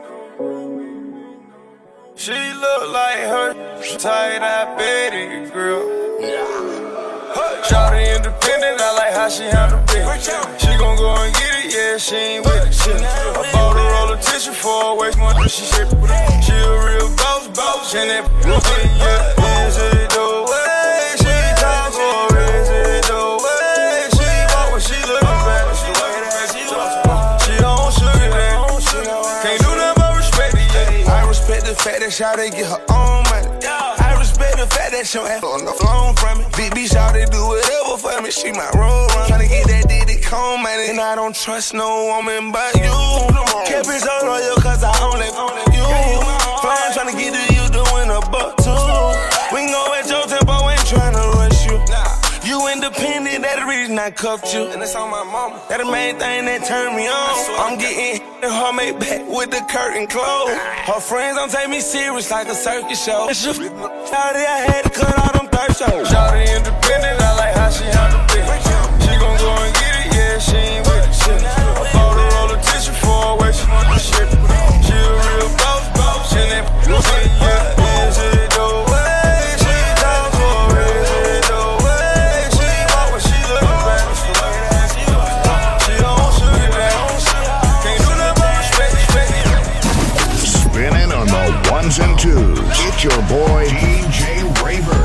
She look like her tight-eye Betty girl. Shawty independent, I like how she handle business. She gon' go and get it, yeah, she ain't with it. Shit. I bought a roll of tissue for her waist, one she shit. She a real boss, boss, and that routine, yeah. Is it the way she talk or is it the way she walk when she looking back? She on sugar that, can't do nothing but respect it, yeah. I respect the fact that Shawty get her own money. I respect the fact that your ass on the phone from me. Big B Shawty do whatever for me. She my roll run. Tryna get that Diddy Cone money. And I don't trust no woman but you. Kept it so loyal cause I only, only you. Flying tryna get to you doing a buck too. We can go at your tempo, ain't tryna rush you. You independent, that the reason I cuffed you. And it's on my mama. That the main thing that turned me on. I'm getting in her made back with the curtain closed. Her friends don't take me serious like a circus show. Shawty, I had to cut all them third shows. Shawty independent, I like how she handle business. She gon' go and get it, yeah, she ain't with it. Shit. I bought a roll of tissue for her waist, she want the shit. She a real boss, boss, and that routine, yeah. Is it the way she talk or is it the way she walk when she looking back? She on sugar that, can't do nothing but respect, respect it. Spinning on the ones and twos. It's your boy D J Raver.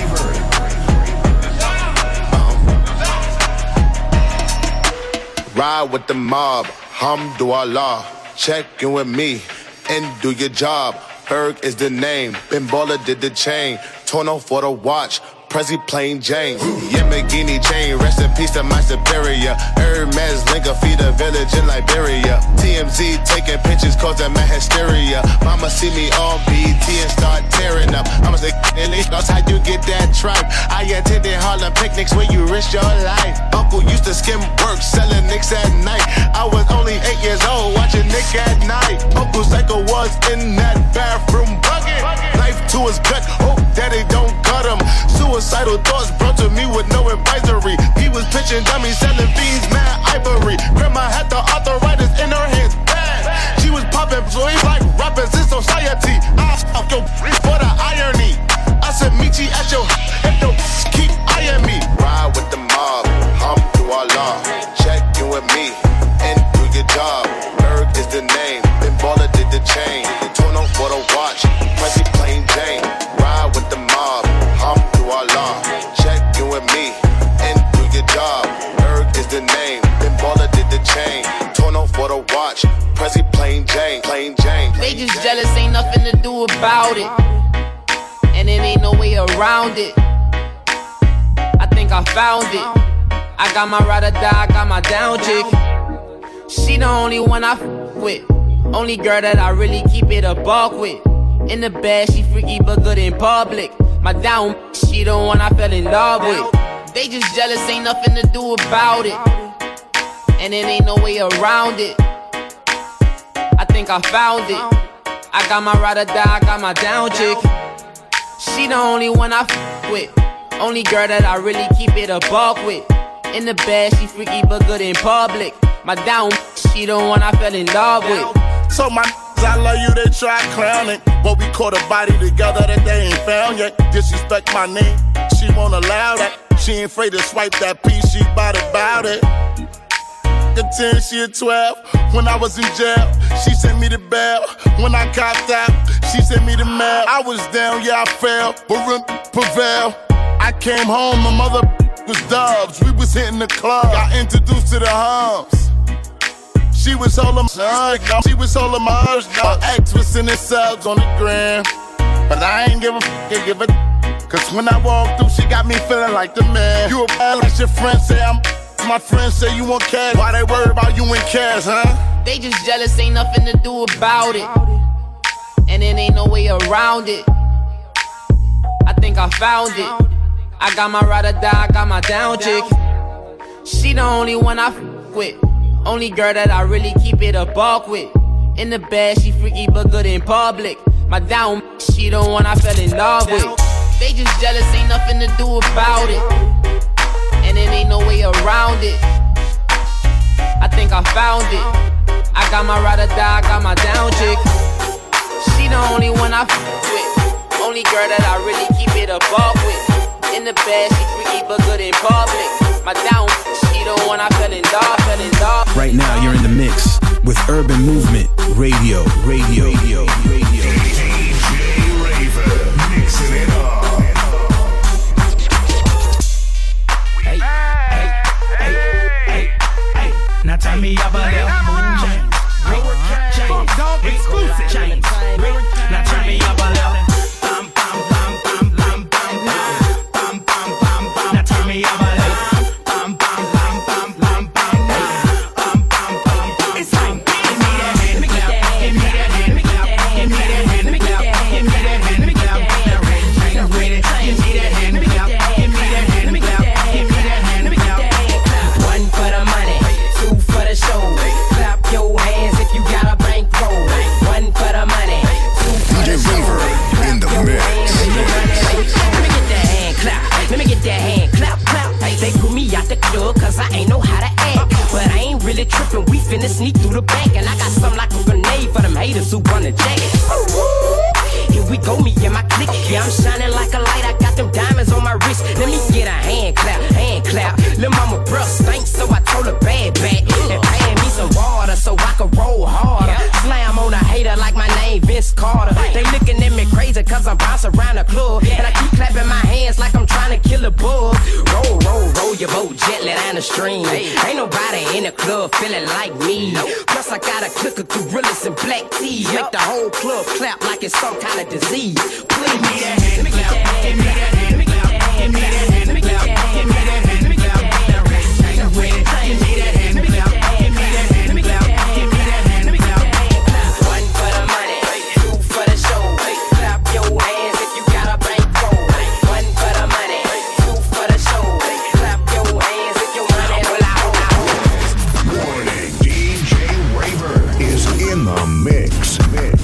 Ride with the mob, hamdulillah. Check in with me and do your job. Berg is the name, Ben Baller did the chain. Tono for the watch, Prezi plain Jane. Yamagini chain, rest in peace to my superior. Hermes Linka feed a village in Liberia. T M Z taking pictures causing my hysteria. Mama see me on B T and start tearing up. I'ma say, that's how you get that tripe. I attended Harlem picnics where you risk your life. Uncle used to skim work, selling nicks at night. I was only eight years old, watching Nick at night. Uncle Psycho was in that bathroom bucket. Knife to his gut, hope daddy don't cut him. Suicidal thoughts brought to me with no advisory. He was pitching dummies, selling fiends, mad ivory. Grandma had the arthritis in her hands, bad. She was popping joints like rappers in society. I fuck your for the irony. I said meet you at your if the keep eyeing me. Ride with the mob, hamdulillah. Check you with me and do your job. Berg is the name, Ben Baller did the chain. Tono for the watch, Prezi plain Jane. Ride with the mob, hamdulillah. Check you with me and do your job. Berg is the name, Ben Baller did the chain. Tono for the watch, Prezi plain Jane, plain Jane. They just jealous, ain't nothing to do about it. And it ain't no way around it. think I found it. I got my ride or die, I got my down chick. She the only one I f with. Only girl that I really keep it a buck with. In the bed, she freaky but good in public. My down, she the one I fell in love with. They just jealous, ain't nothing to do about it. And there ain't no way around it. I think I found it. I got my ride or die, I got my down chick. She the only one I f with. Only girl that I really keep it a buck with. In the bed, she freaky but good in public. My down, she the one I fell in love with. So my I love you, they try clowning. But we caught a body together that they ain't found yet. Disrespect my name, she won't allow that. She ain't afraid to swipe that piece, she bout about it. At ten, she at twelve. When I was in jail, she sent me the bail. When I copped out, she sent me the mail. I was down, yeah, I fell, but room prevail. I came home, my mother was Dubs. We was hitting the club, got introduced to the Hums. She was holding my she was holding my hush. My ex was sending subs on the gram, but I ain't give a f***, give a cause when I walked through, she got me feeling like the man. You a bad like your friends say I'm. My friends say you want cash. Why they worry about you in cash, huh? They just jealous, ain't nothing to do about it. And there ain't no way around it. I think I found it. I got my ride or die, I got my down chick. She the only one I f with. Only girl that I really keep it a buck with. In the bed, she freaky but good in public. My down, she the one I fell in love with. They just jealous, ain't nothing to do about it. And there ain't no way around it. I think I found it. I got my ride or die, I got my down chick. She the only one I f with. Only girl that I really keep it a buck with. In the bed, she freaky but good in public. My down, she the one I fell in love, fell in love. Right now, you're in the mix with Urban Movement Radio, Radio, Radio, Radio. D J Raver, mixing it up. Hey, hey, hey, hey, hey. Now tell me about that moonshine. Dog exclusive. Now tell me about that. Bam, bam, bam, bam, bam, bam, bam, bam, bam, bam. Now tell me about that. Bam, bam, bam, bam, bam, bam, bam, bam, bam. It's like give me that hand, give me that hand, give me that hand, give me that hand, give me that hand, give me that hand, give me that hand, give me that hand. Give me that hand, give me that hand, give me that hand, give me that hand, give me that hand, give me that hand. One for the money, two for the show. Clap your hands if you got a bankroll. One for the money, two for the show. In the mix. Let me get that hand clap. Let me get that hand clap, clap. They put me out the club cause I ain't know how to act. But I ain't really tripping. We finna sneak through the back. And I got something like a grenade for them haters who run the jacket. Here we go, me and my clique. Yeah, I'm shining like a light. I got them diamonds on my wrist. Let me get a hand clap, hand clap. Lil' mama bruh stank, so I told her bad back. And paying me some water so I can roll harder. Slam on a hater like my name Vince Carter. They looking at me crazy cause I'm bouncing around the club. And I keep clapping my hands like I'm trying to kill a bug. Roll, roll, roll your boat gently down the stream. Ain't nobody in the club feeling like me. Plus I got a clique of gorillas and black tees. Make the whole club clap like it's some kind of disease. Please. Give me that hand, give me that hand, give me that hand, give me that hand, give me that hand, give me that hand, give me that hand, give me that hand, give me that hand, give me that hand, give me that hand, give me that hand, give me that hand, give me that hand. One for the money, two for the show. Clap your hands if you got a bankroll. One for the money, two for the show. Clap your hands if you money will out. Warning, D J Raver is in the mix. Mix.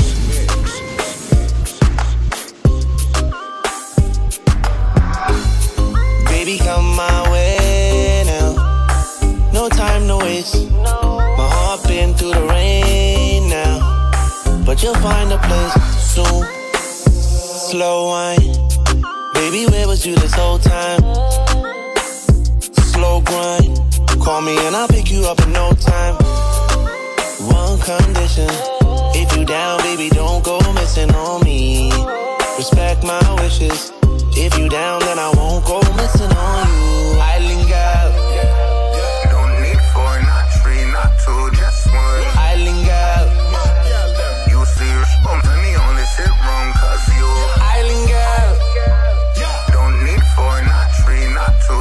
Baby, come my way now. No time, no waste. My heart been through the rain now, but you'll find a place soon. Slow wine, baby, where was you this whole time? Slow grind, call me and I'll pick you up in no time. One condition, if you down, baby, don't go missing on me. Respect my wishes. If you down, then I won't go missing on you. I linger. You don't need four, not three, not two, just one. I linger. You see response to me, only sit wrong cause you. I linger. Don't need four, not three, not two,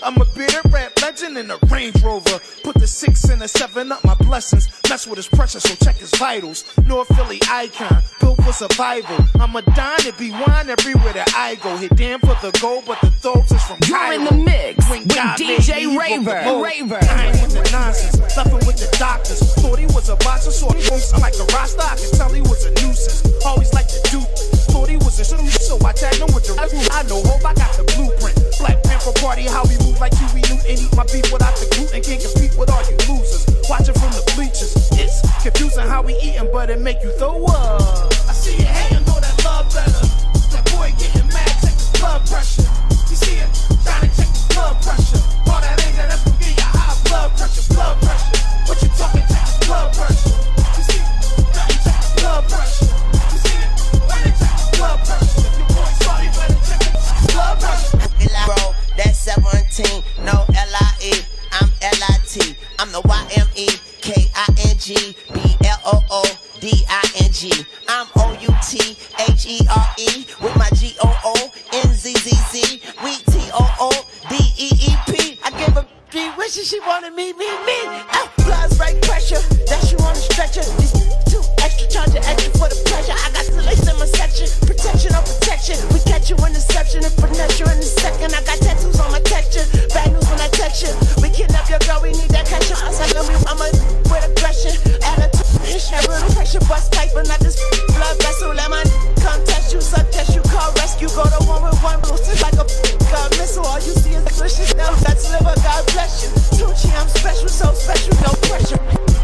I'm a bearded rap legend in a Range Rover. Put the six and the seven up my blessings. Mess with his pressure, so check his vitals. North Philly icon, built for survival. I'm a dime to be wine everywhere that I go. Hit damn for the gold, but the throats is from You're Cairo. in the mix When with God D made J me, he Raver. broke the mold. Raver. I ain't with the nonsense, nothing with the doctors. Thought he was a boxer, so he won't sound like a Rasta. I could tell he was a nuisance. Always like to do. Thought he was a shooter, so I tagged him with the rifle. I know hope I got the blueprint. Black Panther Party, how we move like Huey Newton. Eat my beef without the gluten. Can't compete with all you losers. Watching from the bleachers. It's confusing how we eatin', but it make you throw up. I see you hating, know that love better. That boy getting mad, check his blood pressure. You see it? Trying to check his blood pressure. All that anger, that's gonna get your high blood pressure. Blood pressure. What you talking? Check his blood pressure. You see it? Trying to check his blood pressure. You see it? Trying to check his blood pressure. If your boy saw you, better check his blood pressure. Bro, that's seventeen, no L I E, I'm L I T. I'm the Y M E K I N G B L O O D I N G. I'm O U T H E R E with my G O O N Z Z Z. We T O O D E E P. I gave her three wishes, she wanted me, me, me. Oh, blood right pressure, that's you on the stretcher. These two extra charger, extra for the pleasure. I got the lace in my section, protection on protection. We catch you in deception and finesse you in a second. I got tattoos on my texture, bad news when I text you. We kidnap your girl, we need that catch up. I'm a with aggression, attitude, never pressure, bust tight, but not this blood vessel. Let my come test you, suck test you, call rescue. Go to one with one, boosted like a gun missile. All you see is the glitches, now that's liver, God bless you. Tucci, I'm special, so special, no pressure.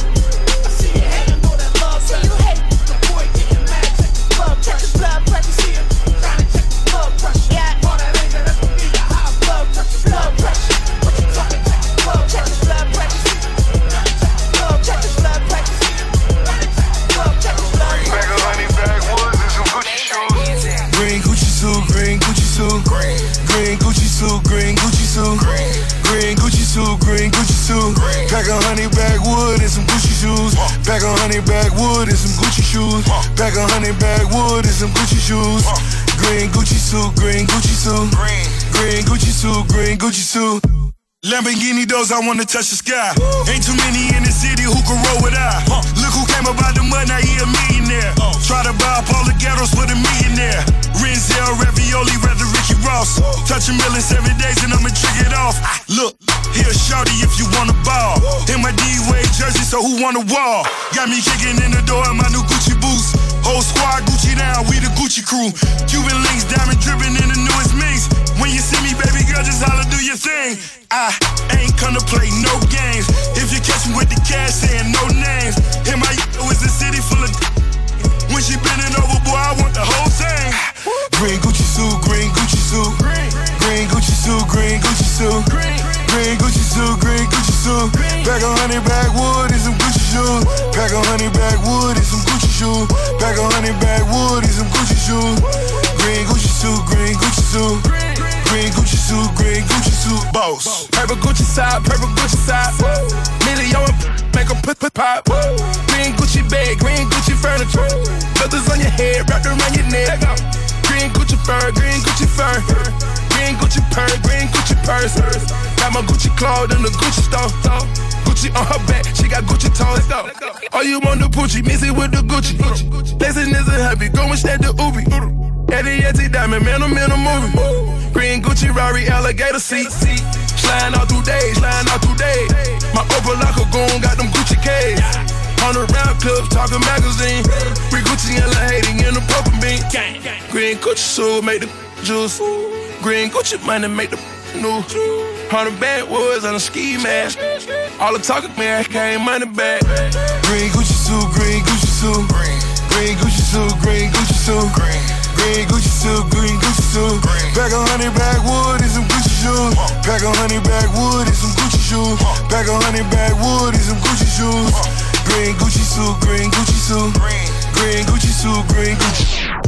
I see you hating, know that love better. See you hate, the boy getting mad, check his blood pressure. Check his blood pressure, see him, trying to check his blood pressure. Yeah. All that anger, that's gonna be your high blood pressure. Blood pressure, what you talking, check his blood pressure. Check his blood pressure. Check his blood pressure. Check his blood pressure. Bag of honey, backwoods, and some Gucci shoes. Green Gucci suit, green Gucci suit, green, green Gucci suit, green Gucci suit, green, green Gucci suit, green Gucci suit. Pack of honey backwood and some Gucci shoes. Pack of honey backwood and some Gucci shoes. Pack of honey backwood and some Gucci shoes. Green Gucci suit, green Gucci suit, green, green Gucci suit, green Gucci suit. Lamborghini doors, I wanna touch the sky. Ain't too many in the city who can roll with I. Look who came up out the mud, now he a millionaire. Try to buy up all the ghettos for the millionaire. Renzel, ravioli, rather Ricky Ross. Touch a million seven days and I'ma trick it off. Look, here's shorty if you wanna ball. In my D-Wade jersey, so who wanna wall? Got me kicking in the door in my new Gucci boots. Whole squad Gucci down, we the Gucci crew. Cuban links, diamond dripping in the newest mix. When you see me, baby girl, just holla, do your thing. I ain't come to play no games. If you catch me with the cash, saying no names. In my is a city full of. When she bending over, boy, I want the whole thing. Green Gucci suit, green Gucci suit, green Gucci suit, green Gucci suit, green Gucci suit, green Gucci suit. Pack a honey backwood and some Gucci shoes. Pack a honey backwood and some Gucci shoes. Pack a honey backwood and some Gucci shoes. Green Gucci suit, green Gucci suit. Green Gucci suit, green Gucci suit, boss. Purple Gucci side, purple Gucci side. Million make a put put pop. Green Gucci bag, green Gucci furniture. Feathers on your head, wrapped around your neck. Green Gucci fur, green Gucci fur. Green Gucci purse, green Gucci purse. Got my Gucci clothes in the Gucci store. Gucci on her back, she got Gucci toes. All you want the Gucci, mix it with the Gucci. Blessing is a hubby, go and snap the Ubi. Eddie Eddie Diamond, man, I'm in a movie. Green Gucci, Rari, alligator seat. Sliding all through days, sliding all through days. My Opal like a goon, got them Gucci K's. Hundred round clubs, talking magazine. Free Gucci and La Haiti in the purple bean. Green Gucci suit, make the juice. Green Gucci money, make the news. Hundred backwoods on a ski mask. All the talking man came money back. Green Gucci suit, green Gucci suit, green Gucci suit, green Gucci suit, green Gucci suit, green Gucci suit. Pack a honey backwood and some Gucci shoes. Pack a honey backwood and some Gucci shoes. Pack a honey backwood and some Gucci shoes. Green Gucci suit, green Gucci suit, green Gucci suit, green Gucci.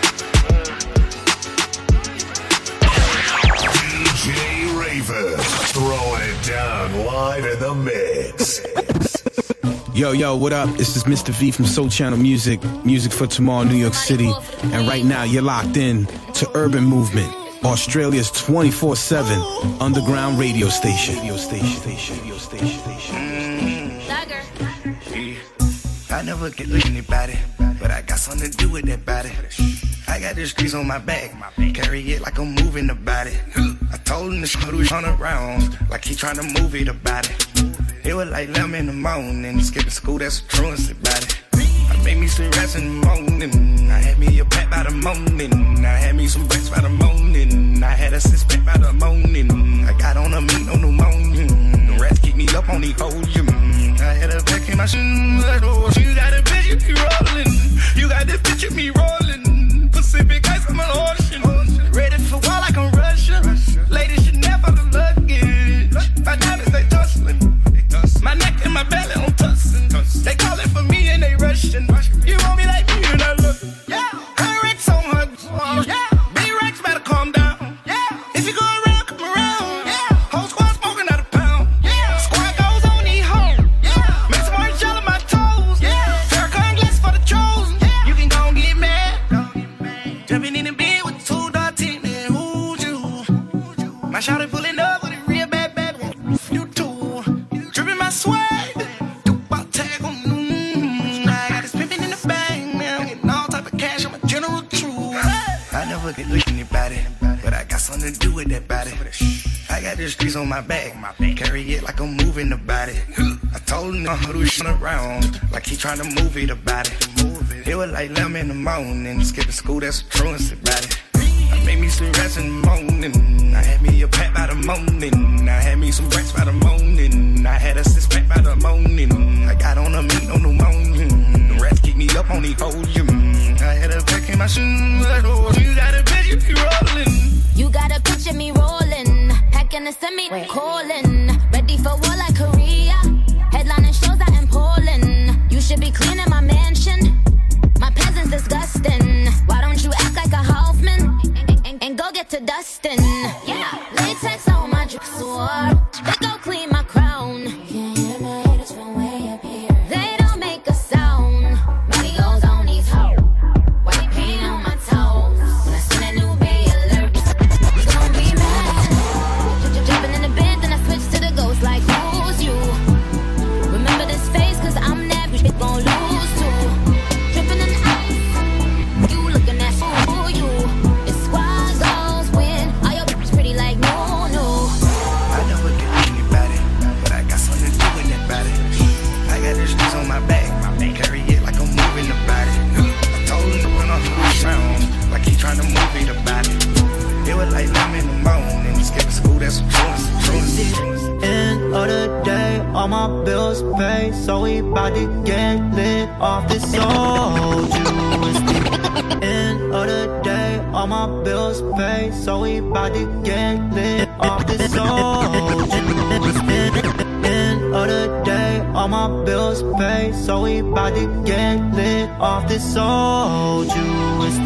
D J Raver. Throwing it down live in the mix. Yo, yo, what up? This is Mister V from Soul Channel Music, Music for Tomorrow, New York City. And right now, you're locked in to Urban Movement, Australia's twenty-four seven underground radio station. Radio station, station, radio station, station. I never get with anybody, but I got something to do with that body. I got the streets on my back, carry it like I'm moving the body. I told him to shut on around, like he trying to move it about it. It was like eleven in the morning, skipping school, that's a truancy about it. I made me some rats in the morning, I had me a pack by the morning. I had me some bricks by the morning, I had a six pack by the morning. I got on a meat, no pneumonia, the rats keep me up on the podium. I had a back in my shoes, you got a bitch, you be rolling. You got this bitch, you me rolling. Pacific ice, I'm an ocean. Ready for war like I'm Russian. Ladies should never the luggage. My diamonds, they tussling. My neck and my belly on tussin'. They callin' for me and they rushin'. You want me like me and I look. Yeah, her Rex on her. Yeah, B-Rex better calm down. Yeah, if you go around, come around. Yeah, whole squad smoking out a pound. Yeah, squad goes on the home. Yeah, make some orange gel on my toes. Yeah, Farrakhan glass for the chosen. Yeah, you can go and get mad. Jumping in the bed with two dark teeth, man, who's you? My shawty pulling up with a real bad, bad one. You too. Dripping my swag. Dubai tag on. Mm, I got this pimpin' in the bag now. Getting all type of cash. I'm a general true. I never get with anybody, but I got something to do with that body. I got the streets on my back, carry it like I'm moving the body. I told him to huddle shit around, like he trying to move it about it. It was like eleven in the morning, skipping school, that's a truancy about it. I made me some rats in the morning, I had me a pack by the morning. I had me some bricks by the morning, I had a six pack by the morning. I got on a meat, no pneumonia, the rats keep me up on the podium. I had a pack in my shoes, you got a bitch, you be rolling. You got a picture me rolling, packing a semi, calling, ready for war like Korea. Headlining shows out in Poland. You should be cleaning my mansion. My peasants disgusting. Why don't you act like a Hoffman and, and, and go get to dustin'? Yeah, latex on my drip sword. They go clean my crown. Can't hear my haters from way up here. They don't make a sound. Money goes on these hoes. White paint on my toes. When I send a new bay alert, you gon' be mad. Jumping in the bed, then I switch to the ghost like who's you? Remember this face, cause I'm that bitch gon' lose too. Dripping in ice, you looking at who you? It's squad goes win. All your bitches pretty like no, no. I never get with anybody, but I got something to do with that body. I got the streets on my back, carry it like I'm moving the body. I told him to run off the sound, like he trying to move it about it. It was like eleven in the morning, skipping school, that's a truancy, truancy. End of the day, all my bills paid, so we bout to get lit off this soul juice. End of the day, all my bills paid, so we bout to get lit off this soul juice. End of the day, all my bills paid, so we bout to get lit off this soul juice.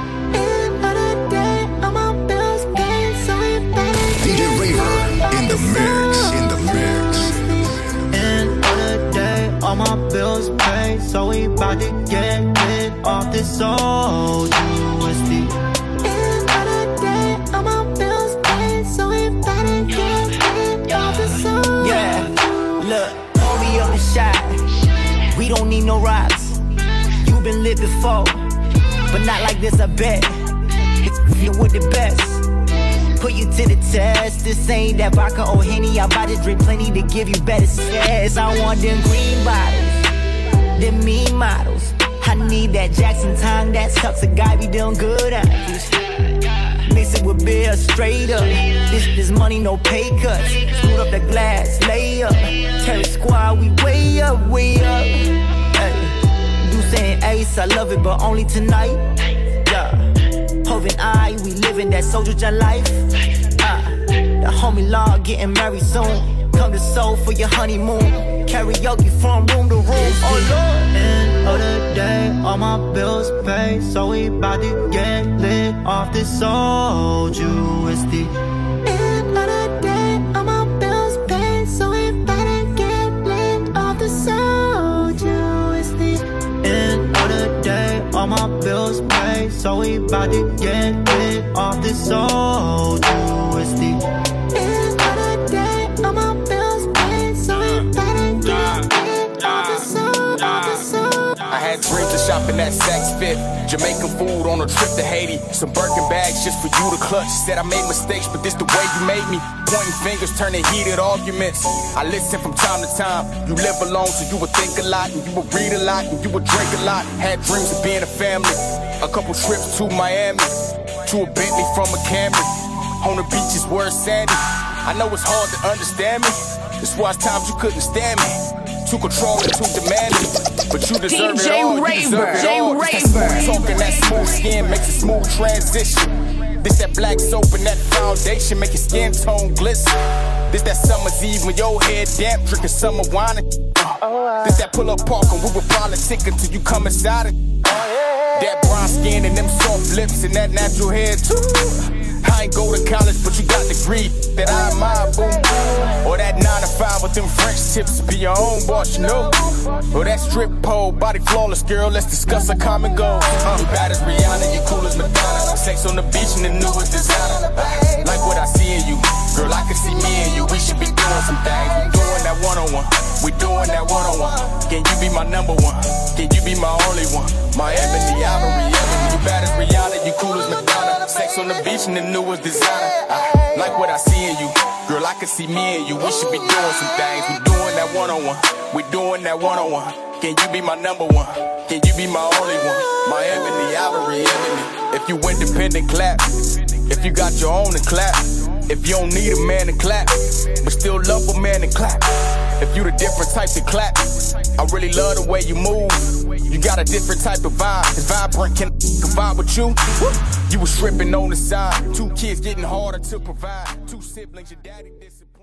End of the day, all my bills paid, so we bout to D J Raver in the mix, in the mix. End of the day, all my bills paid, so we bout to get lit off this old U S D. End of the day, all my bills paid, so we bout to get lit off this old. Yeah, look, homie on the shot. We don't need no rocks. You been lit before, but not like this, I bet. It's with the best. Put you to the test. This ain't that vodka or Henny. I'm about to drink plenty to give you better sex. I want them green bottles, them mean models. I need that Jackson tongue that sucks a guy be doing good at. Mix it with beer straight up. This this money, no pay cuts. Scoot up the glass, lay up. Terry squad, we way up, way up. Hey. Do saying ace, I love it, but only tonight. Yeah. Hov and I, we living that Soldier John life. Uh, the homie law getting married soon. Come to Seoul for your honeymoon. Karaoke from room to room. Oh Lord. End of the day, all my bills paid, so we bout to get lit off this old U S D. End of the day, all my bills bills paid, so we bout to get lit off this old U S D. End of the day, all my bills paid, so we bout to get lit off this old, off this old. I had dreams of shopping at Saks Fifth, Jamaican food on a trip to Haiti, some Birkin bags just for you to clutch. Said I made mistakes, but this the way you made me. Pointing fingers, turning heated arguments. I listen from time to time. You live alone, so you would think a lot, and you would read a lot, and you would drink a lot. Had dreams of being a family. A couple trips to Miami, to a Bentley from a Camry. On the beaches where it's sandy. I know it's hard to understand me. This was times you couldn't stand me. Too controlling, too demanding. But you deserve D J it all. Raver, You deserve it J all. Raver. Just that smooth talking, that smooth skin makes a smooth transition. This that black soap and that foundation make your skin tone glisten. This that summer's eve when your head damp, drinking summer wine. And uh. This that pull up park and we will politic until you come inside it. That brown skin and them soft lips and that natural hair too. I ain't go to college, but you got degree that I admire, boo. Or that nine to five with them French tips, be your own boss, you know. Or that strip pole, body flawless, girl, let's discuss a common goal. Uh, you bad as Rihanna, you cool as Madonna. Sex on the beach and the newest designer. Uh, like what I see in you, girl, I can see me and you. We should be doing some things. We doing that one-on-one, we doing that one-on-one. Can you be my number one? Can you be my only one? My ebony, ivory, ebony. You bad as Rihanna, you cool as Madonna. Sex on the beach and the newest designer. I like what I see in you, girl. I can see me and you. We should be doing some things. We doing that one-on-one. We doing that one-on-one. Can you be my number one? Can you be my only one? My ebony, ivory, ebony. If you independent, clap. If you got your own, and clap. If you don't need a man to clap, but still love a man to clap. If you the different type to clap, I really love the way you move. You got a different type of vibe. It's vibrant, can I vibe with you? You was stripping on the side. Two kids getting harder to provide. Two siblings, your daddy disappeared.